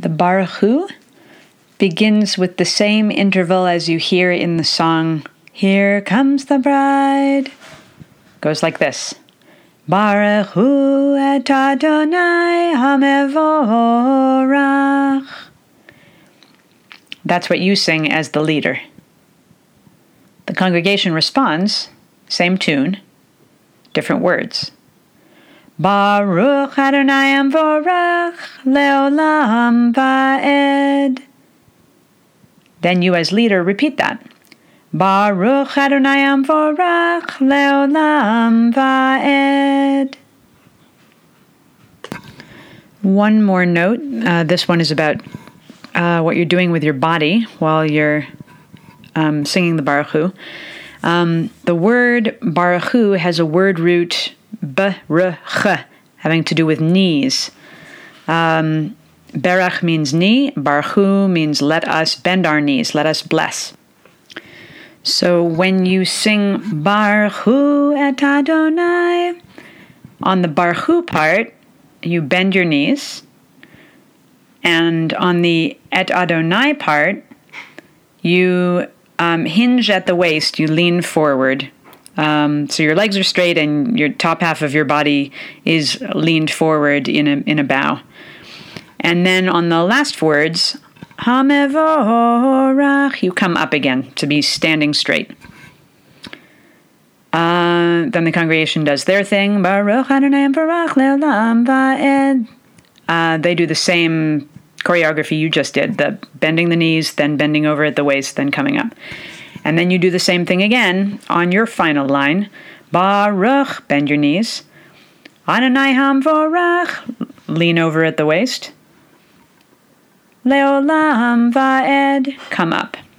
The Baruch Hu begins with the same interval as you hear in the song, Here Comes the Bride. Goes like this. Baruch Hu et Adonai HaMevorach. That's what you sing as the leader. The congregation responds, same tune, different words. Baruch Adonai Amvorach Leolam Va'ed. Then you as leader repeat that. Baruch Adonai Amvorach Leolam Va'ed. One more note. This one is about what you're doing with your body while you're singing the Baruch Hu. The word Baruch Hu has a word root b-r-ch, having to do with knees. Berach means knee. Baruch Hu means let us bend our knees, let us bless. So when you sing Baruch Hu et Adonai, on the Baruch Hu part, you bend your knees. And on the et Adonai part, you hinge at the waist, you lean forward. So your legs are straight and your top half of your body is leaned forward in a bow. And then on the last words, HaMevorach, you come up again to be standing straight. Then the congregation does their thing. Baruch Adonai Amvorach Leolam Va'ed. They do the same choreography you just did, the bending the knees, then bending over at the waist, then coming up. And then you do the same thing again on your final line. Baruch, bend your knees. Adonai Hamvorach, lean over at the waist. Leolam Va'ed, come up.